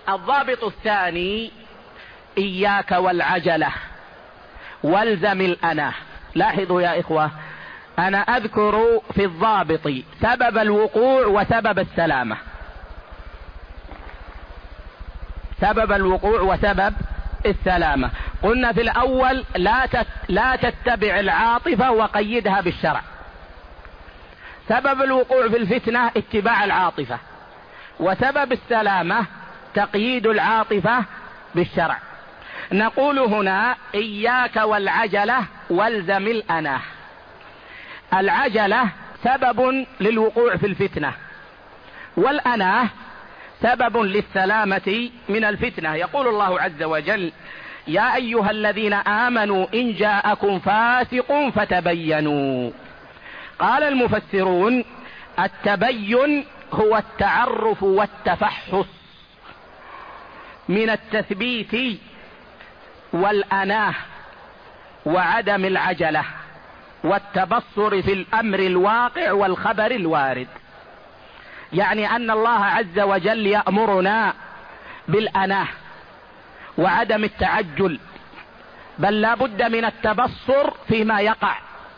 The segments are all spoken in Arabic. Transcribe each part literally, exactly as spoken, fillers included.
الضابط الثاني: إياك والعجلة والزم الأناه. لاحظوا يا إخوة، أنا أذكر في الضابط سبب الوقوع وسبب السلامة، سبب الوقوع وسبب السلامة. قلنا في الأول لا لا تتبع العاطفة وقيدها بالشرع. سبب الوقوع في الفتنة اتباع العاطفة، وسبب السلامة تقييد العاطفة بالشرع. نقول هنا: إياك والعجلة والزم الأناه. العجلة سبب للوقوع في الفتنة، والأناه سبب للسلامة من الفتنة. يقول الله عز وجل: يا أيها الذين آمنوا إن جاءكم فاسق فتبينوا. قال المفسرون: التبين هو التعرف والتفحص من التثبيت والأناه وعدم العجلة والتبصر في الأمر الواقع والخبر الوارد. يعني أن الله عز وجل يأمرنا بالأناه وعدم التعجل، بل لا بد من التبصر فيما يقع.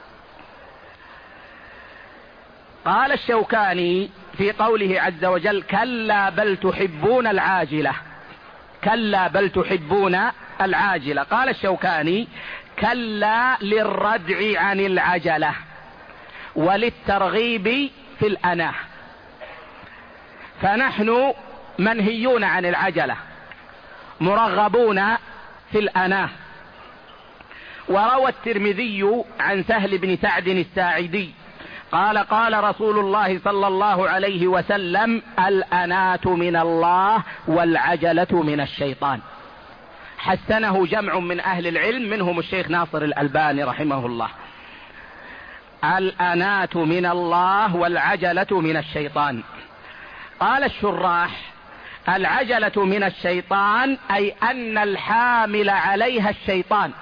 قال الشوكاني في قوله عز وجل: كلا بل تحبون العاجلة، كلا بل تحبون العاجلة. قال الشوكاني: كلا للردع عن العجلة وللترغيب في الأناه. فنحن منهيون عن العجلة، مرغبون في الأناه. وروى الترمذي عن سهل بن سعد الساعدي قال: قال رسول الله صلى الله عليه وسلم: الأناة من الله والعجلة من الشيطان. حسنه جمع من أهل العلم منهم الشيخ ناصر الألباني رحمه الله. الأناة من الله والعجلة من الشيطان. قال الشراح: العجلة من الشيطان أي أن الحامل عليها الشيطان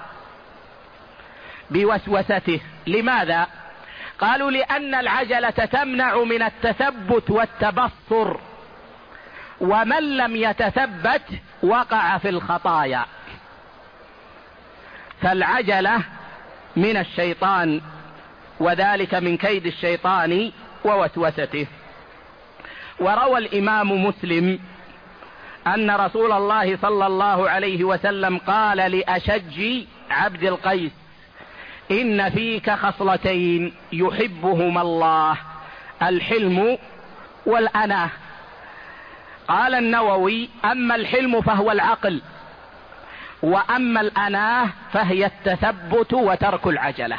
بوسوسته. لماذا؟ قالوا: لأن العجلة تمنع من التثبت والتبصر، ومن لم يتثبت وقع في الخطايا. فالعجلة من الشيطان، وذلك من كيد الشيطان ووسوسته. وروى الإمام مسلم أن رسول الله صلى الله عليه وسلم قال لأشج عبد القيس: إن فيك خصلتين يحبهما الله، الحلم والأناه. قال النووي: أما الحلم فهو العقل، وأما الأناه فهي التثبت وترك العجلة.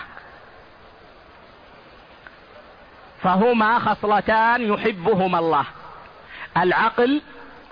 فهما خصلتان يحبهما الله: العقل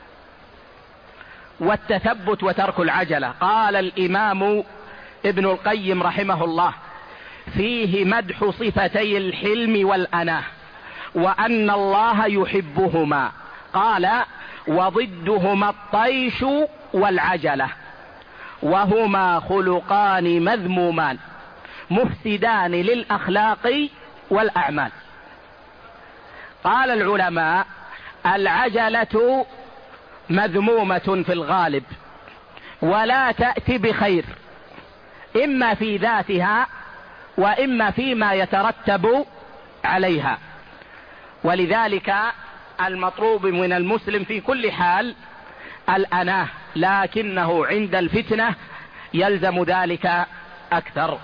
والتثبت وترك العجلة. قال الإمام ابن القيم رحمه الله: فيه مدح صفتي الحلم والأناه، وأن الله يحبهما. قال: وضدهما الطيش والعجلة، وهما خلقان مذمومان مفسدان للأخلاق والأعمال. قال العلماء: العجلة مذمومة في الغالب، ولا تأتي بخير، إما في ذاتها وإما فيما يترتب عليها. ولذلك المطلوب من المسلم في كل حال الأناه، لكنه عند الفتنة يلزم ذلك أكثر.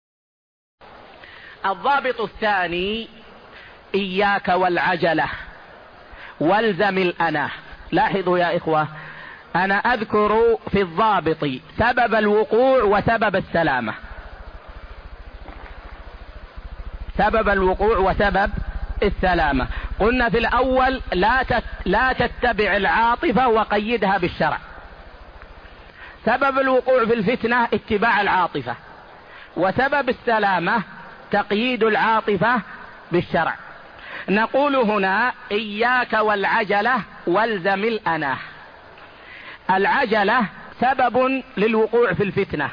الضابط الثاني: إياك والعجلة والزم الأناه. لاحظوا يا إخوة، أنا أذكر في الضابط سبب الوقوع وسبب السلامة، سبب الوقوع وسبب السلامة. قلنا في الأول لا لا تتبع العاطفة وقيدها بالشرع. سبب الوقوع في الفتنة اتباع العاطفة، وسبب السلامة تقييد العاطفة بالشرع. نقول هنا: إياك والعجلة والزم الأناه. العجلة سبب للوقوع في الفتنة،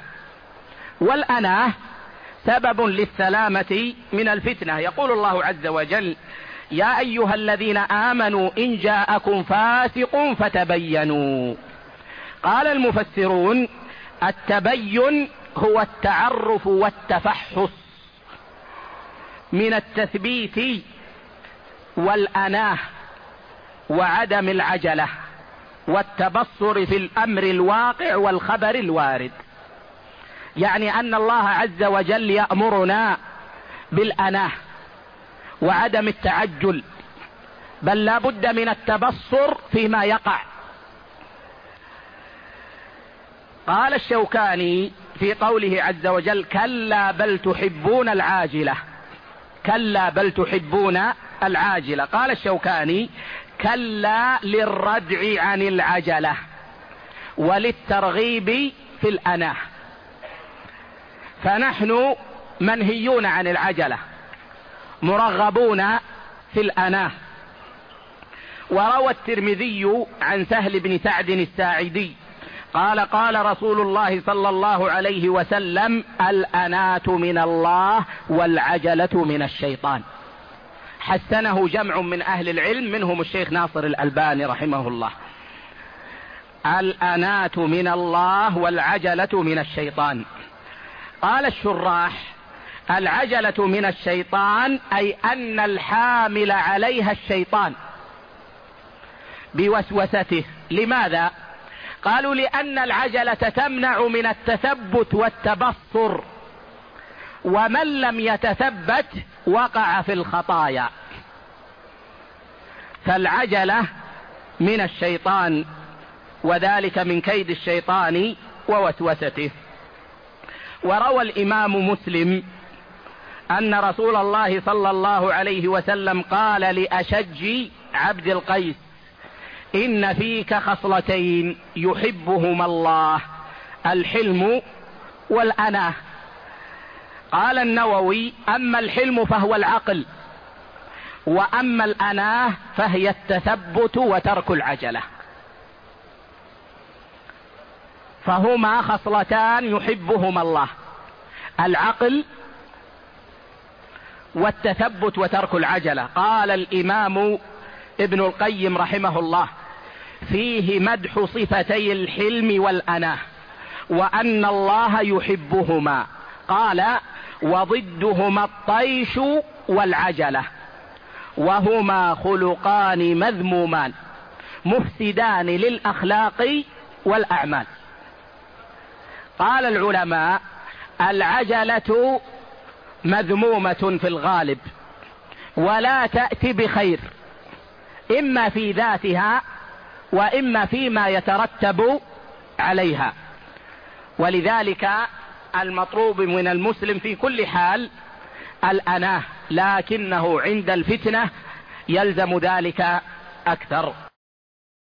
والأناه سبب للسلامة من الفتنة. يقول الله عز وجل: يا أيها الذين آمنوا إن جاءكم فاسق فتبينوا. قال المفسرون: التبين هو التعرف والتفحص من التثبيت والأناه وعدم العجلة والتبصر في الأمر الواقع والخبر الوارد. يعني أن الله عز وجل يأمرنا بالأناه وعدم التعجل، بل لا بد من التبصر فيما يقع. قال الشوكاني في قوله عز وجل: كلا بل تحبون العاجلة، كلا بل تحبون العاجلة. قال الشوكاني: كلا للردع عن العجلة وللترغيب في الأناه. فنحن منهيون عن العجلة، مرغبون في الأناه. وروى الترمذي عن سهل بن سعد الساعدي قال: قال رسول الله صلى الله عليه وسلم: الأناة من الله والعجلة من الشيطان. حسنه جمع من أهل العلم منهم الشيخ ناصر الألباني رحمه الله. الأناة من الله والعجلة من الشيطان. قال الشراح: العجلة من الشيطان أي أن الحامل عليها الشيطان بوسوسته. لماذا؟ قالوا: لأن العجلة تمنع من التثبت والتبصر، ومن لم يتثبت وقع في الخطايا. فالعجلة من الشيطان، وذلك من كيد الشيطان ووسوسته. وروى الإمام مسلم أن رسول الله صلى الله عليه وسلم قال لأشج عبد القيس: إن فيك خصلتين يحبهما الله، الحلم والأناه. قال النووي: أما الحلم فهو العقل، وأما الأناه فهي التثبت وترك العجلة. فهما خصلتان يحبهما الله: العقل والتثبت وترك العجلة. قال الإمام ابن القيم رحمه الله: فيه مدح صفتي الحلم والأناه، وأن الله يحبهما. قال: وضدهما الطيش والعجلة، وهما خلقان مذمومان مفسدان للأخلاق والأعمال. قال العلماء: العجلة مذمومة في الغالب، ولا تأتي بخير، إما في ذاتها وإما فيما يترتب عليها. ولذلك المطلوب من المسلم في كل حال الأناه، لكنه عند الفتنة يلزم ذلك أكثر.